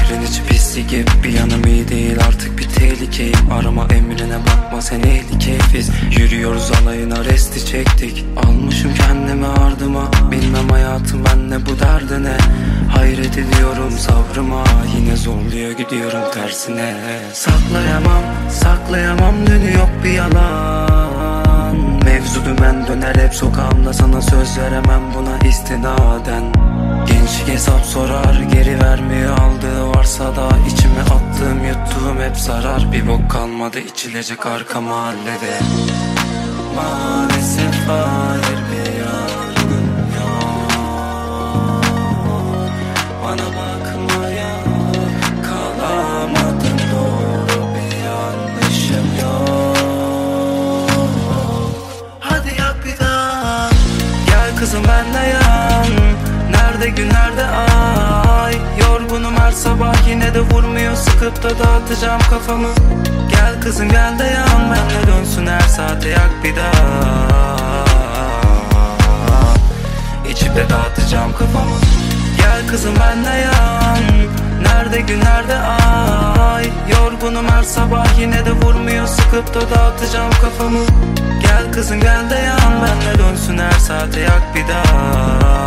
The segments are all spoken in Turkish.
Şehrin içi pislik gibi, bir yanım iyi değil, artık bir tehlikeyim. Arama emrine bakma, sen ehli keyfiz. Yürüyoruz alayına, resti çektik. Almışım kendimi ardıma, bilmem hayatım ben ne bu derdine. Hayret ediyorum sabrıma, yine zorluyor gidiyorum tersine. Saklayamam dönü yok bir yalan. Mevzu dümen döner hep sokağımda, sana söz veremem buna istinaden. Gençlik hesap sorar, geri vermiyor aldığı varsa da. İçime attığım yuttuğum hep zarar, bir bok kalmadı içilecek arka mahallede. Maalesef hayır bir yarınım yok. Bana bakmaya kalamadım, doğru bir yanlışım yok. Hadi yak bir daha, gel kızım benle yan. Nerede gün nerede ay, yorgunum her sabah yine de vurmuyor, sıkıp da dağıtacağım kafamı. Gel kızım gel de yan, benle dönsün her saate yak bir daha. İçip de dağıtacağım kafamı. Gel kızım benle yan. Nerede gün nerede ay, yorgunum her sabah yine de vurmuyor, sıkıp da dağıtacağım kafamı. Gel kızım gel de yan, benle dönsün her saate yak bir daha.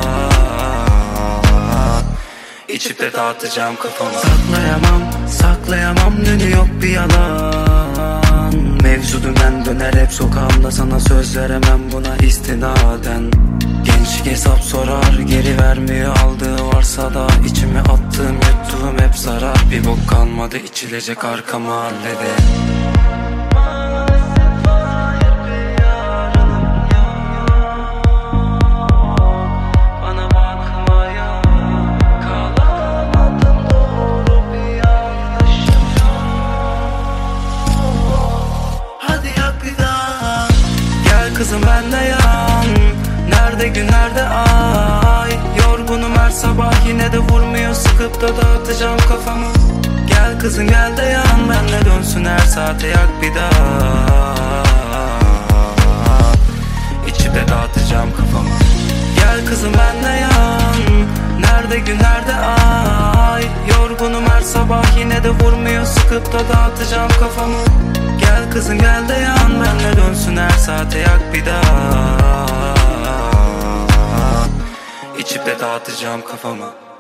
İçip de dağıtacağım kafamı. Saklayamam dönü yok bir yalan. Mevzu dümen döner hep sokağımda, sana söz veremem buna istinaden. Gençlik hesap sorar, geri vermiyor aldığı varsa da. İçime attığım yuttuğum hep zarar, bir bok kalmadı içilecek arka mahallede. Kızım benle yan. Nerede gün nerede ay, yorgunum her sabah yine de vurmuyor, sıkıp da dağıtacağım kafamı. Gel kızım gel de yan, benle dönsün her saate yak bir daha. İçip de dağıtacağım kafamı. Gel kızım benle yan. Nerede gün nerede ay, yorgunum her sabah yine de vurmuyor, sıkıp da dağıtacağım kafamı. Gel kızım gel de yan, benle dönsün her saate yak bir daha. İçip de dağıtacağım kafamı.